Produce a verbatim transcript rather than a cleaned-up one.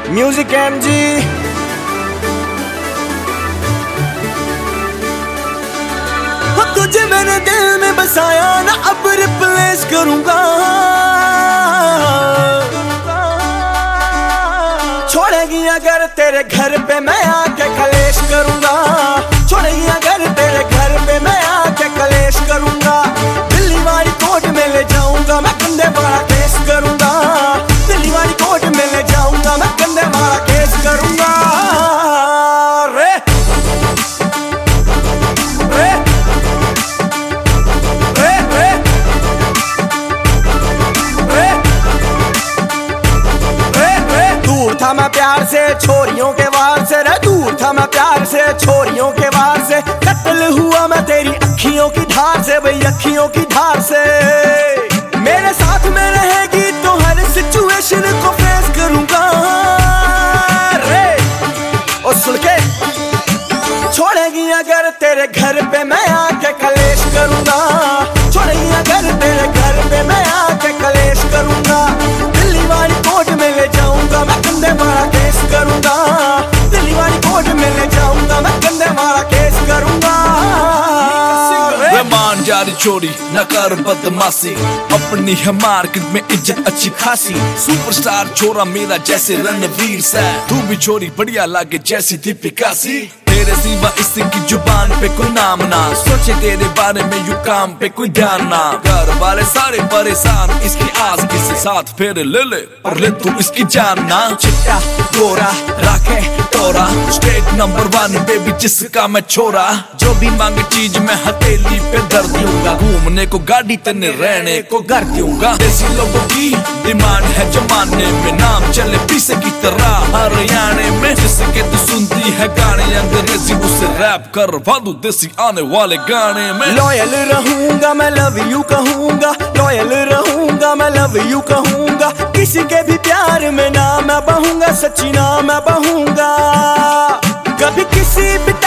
Music M G. तुझे मैंने दिल में बसाया ना, अब रिप्लेस करूंगा। छोड़ेगी अगर तेरे घर पे मैं आके कलेश करूंगा। छोड़ेगी अगर तेरे घर पे मैं आके कलेश करूंगा। दिल्ली वाली कोर्ट में ले जाऊंगा मैं, कंधे वाला केस करूंगा। दिल्ली वाली कोर्ट में ले जाऊंगा मैं, कंधे वाला केस करूंगा। रे रे रे रे रे रे रे दूर था मैं प्यार से छोरियों के वार से, रे दूर था मैं प्यार से छोरियों के वार से। कत्ल हुआ मैं तेरी अखियों की धार से, भाई अखियों की धार से। मेरे साथ में रहेगी तो हर सिचुएशन को फेस करूंगा। रे और सुन के, छोड़ेगी अगर तेरे घर पे मैं आके कलेश करूंगा। छोड़ेगी अगर तेरे घर पे मैं आके कलेश करूंगा। दिल्ली वाली कोर्ट में ले जाऊंगा मैं, कंधे वाला केस करूंगा। दिल्ली वाली कोर्ट में ले जाऊंगा मैं, कंधे वाला केस करूंगा। मान जारी चोरी न कर बदमाशी, अपनी है मार्केट में इज्जत अच्छी खासी। सुपरस्टार छोरा मेरा जैसे रणवीर सा, तू भी छोरी बढ़िया लागे जैसी दीपिका सी। तेरे सिवा इसकी जुबान पे कोई नाम ना, सोचे तेरे बारे में यू काम पे कोई ध्यान ना। घर वाले सारे परेशान इसकी आस किसी साथ फेरे ले ले और ले तू इसकी जान ना। चिट्टा गोरा राखे तोरा, स्टेट नंबर वन बेबी जिसका मैं छोरा। जो भी मांगे चीज मैं हथेली पे धर दूंगा, घूमने को गाड़ी तने रहने को घर दूंगा। देसी लोगों की डिमांड है जमाने में, नाम चले पीसे की तरह हरियाणे में। जिसके तू सुनती है गाने अंग्रेजी, उसे रैप कर वादू देसी आने वाले गाने में। लॉयल रहूंगा मैं, लव यू कहूंगा। लॉयल रहूंगा मैं, लव यू कहूंगा। किसी के भी प्यार में ना मैं बहूंगा, सच्ची ना मैं बहूंगा। कभी किसी भी